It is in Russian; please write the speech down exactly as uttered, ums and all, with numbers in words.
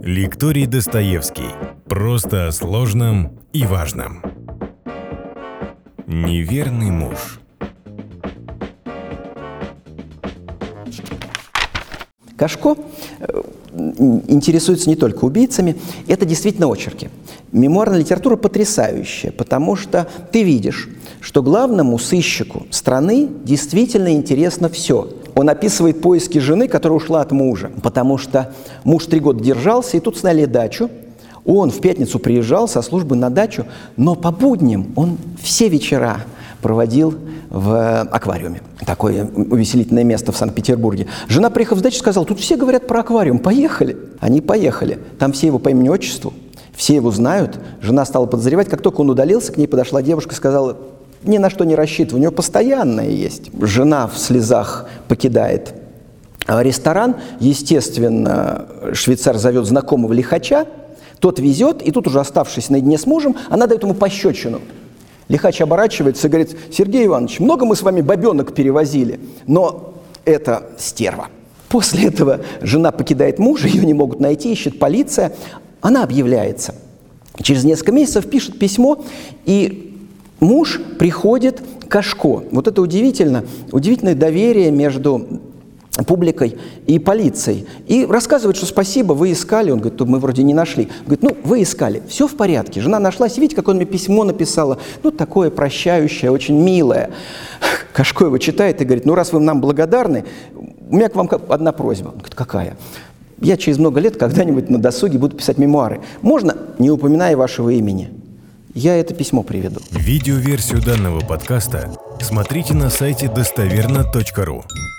Лекторий Достоевский. Просто о сложном и важном. Неверный муж. Кашко интересуется не только убийцами, это действительно очерки. Мемуарная литература потрясающая, потому что ты видишь, что главному сыщику страны действительно интересно все. Он описывает поиски жены, которая ушла от мужа, потому что муж три года держался, и тут сняли дачу. Он в пятницу приезжал со службы на дачу, но по будням он все вечера проводил в аквариуме. Такое увеселительное место в Санкт-Петербурге. Жена, приехав с дачи, сказала: тут все говорят про аквариум, поехали. Они поехали. Там все его по имени-отчеству, все его знают. Жена стала подозревать. Как только он удалился, к ней подошла девушка и сказала: ни на что не рассчитывай, у него постоянное есть. Жена в слезах покидает ресторан. Естественно, швейцар зовет знакомого лихача. Тот везет, и тут уже оставшись наедине с мужем, она дает ему пощечину. Лихач оборачивается и говорит: Сергей Иванович, много мы с вами бабенок перевозили, но это стерва. После этого жена покидает мужа, ее не могут найти, ищет полиция. Она объявляется. Через несколько месяцев пишет письмо, и муж приходит к Кашко. Вот это удивительно, удивительное доверие между публикой и полицией. И рассказывает, что спасибо, вы искали. Он говорит: мы вроде не нашли. Говорит: ну, вы искали, все в порядке. Жена нашлась, видите, какое он мне письмо написала. Ну, такое прощающее, очень милое. Кашко его читает и говорит: ну, раз вы нам благодарны, у меня к вам одна просьба. Он говорит: какая? Я через много лет когда-нибудь на досуге буду писать мемуары. Можно, не упоминая вашего имени? Я это письмо приведу. Видеоверсию данного подкаста смотрите на сайте достоверно точка ру.